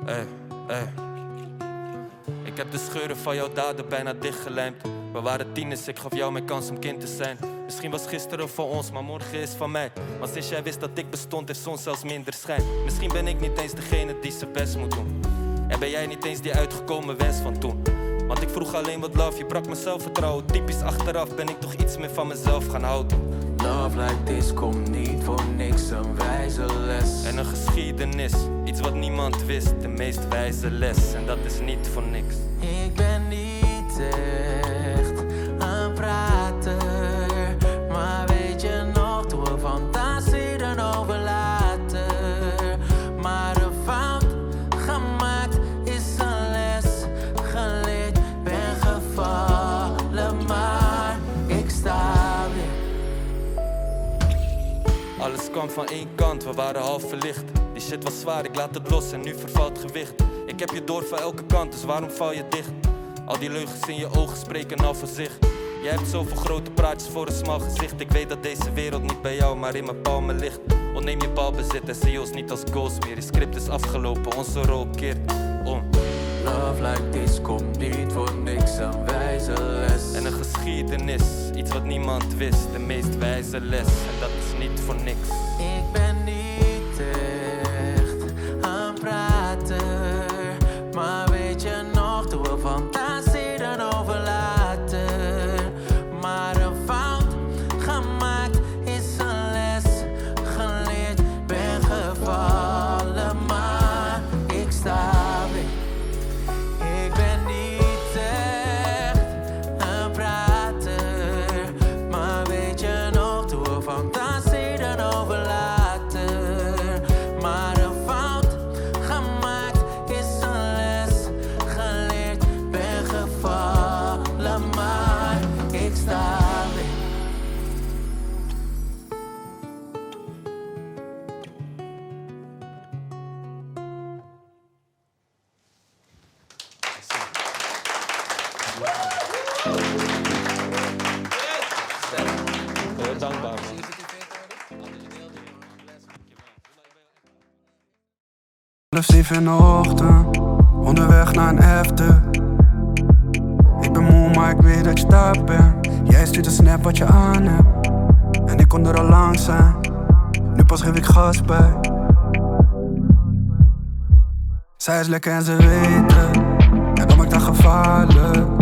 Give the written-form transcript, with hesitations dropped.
Ik heb de scheuren van jouw daden bijna dichtgelijmd. We waren tieners, ik gaf jou mijn kans om kind te zijn. Misschien was gisteren van ons, maar morgen is van mij. Maar sinds jij wist dat ik bestond, heeft zon zelfs minder schijn. Misschien ben ik niet eens degene die zijn best moet doen. En ben jij niet eens die uitgekomen wens van toen. Want ik vroeg alleen wat love, je brak mijn zelfvertrouwen. Typisch achteraf ben ik toch iets meer van mezelf gaan houden. Love like this komt niet voor niks, een wijze les. En een geschiedenis, iets wat niemand wist. De meest wijze les, en dat is niet voor niks. Ik ben niet echt een prater, maar weet je nog toen we fantasieerden over later. Maar een fout gemaakt is een les geleerd. Ben gevallen, maar ik sta weer. Alles kwam van één kant, we waren half verlicht. Die shit was zwaar, ik laat het los en nu vervalt gewicht. Ik heb je door van elke kant, dus waarom val je dicht? Al die leugens in je ogen spreken al voor zich. Jij hebt zoveel grote praatjes voor een smal gezicht. Ik weet dat deze wereld niet bij jou, maar in mijn palmen ligt. Ontneem je balbezit en zie ons niet als goals meer. Je script is afgelopen, onze rol keert om. Love like this komt niet voor niks, een wijze les. En een geschiedenis, iets wat niemand wist. De meest wijze les, en dat is niet voor niks. Ik ben niet echt een prater, maar weet je nog toen we fantasieerden over later. Maar een fout gemaakt is een les geleerd. Ben gevallen, maar ik sta weer. Ik ben niet echt een prater, maar weet je nog toen we fantasieerden over later. Maar een fout gemaakt is een les geleerd. Ben gevallen, maar ik sta weer. Heel dankbaar, man. Half 7 in de ochtend, onderweg naar een after. Ik ben moe, maar ik weet dat je daar bent. Jij stuurt een snap wat je aan hebt, en ik kon er al lang zijn. Nu pas geef ik gas bij. Zij is lekker en ze weet het, en dan maakt dat gevaarlijk.